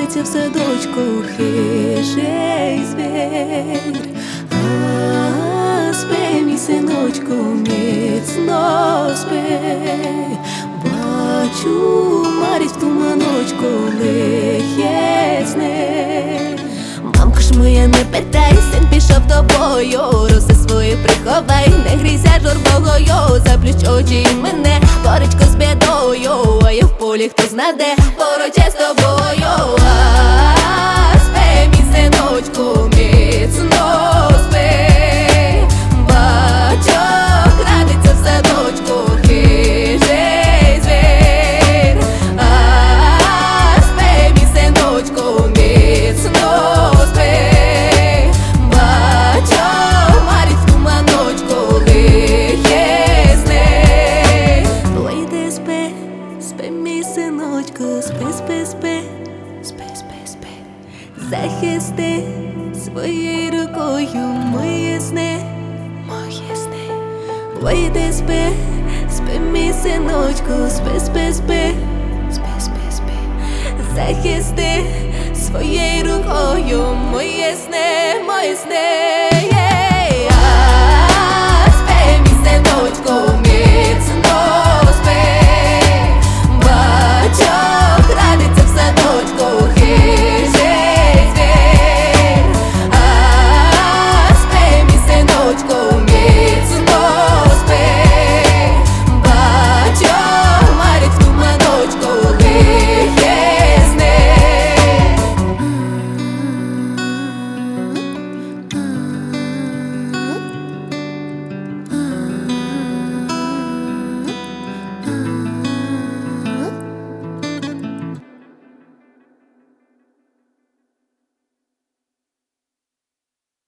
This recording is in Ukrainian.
крадеться в садочку хижий звір. Спи, мій синочку, міцно спи. Бачу, марить в туманочку лихі сни. Мамко ж моя, не питай, син пішов тобою, роси свої приховай, не грійся журбогою, заплющ очі і мене, горечко з бідою, а я в полі хто знаде, поруч я з тобою. Спи, мій синочку, міцно спи. Батько крадеться в садочку хижий звір. Спи, мій синочку, міцно спи. Батько марить в туманочку лихі сни. Ой, спи, спи, мій синочку, спи, спи, спи. Спи, спи, спи. Захисти своєю рукою мої сни, мої сни. Вийди, спи, спи, мій синочку, спи, спи, спи. Спи, спи, спи. Захисти своєю рукою мої сни, мої сни.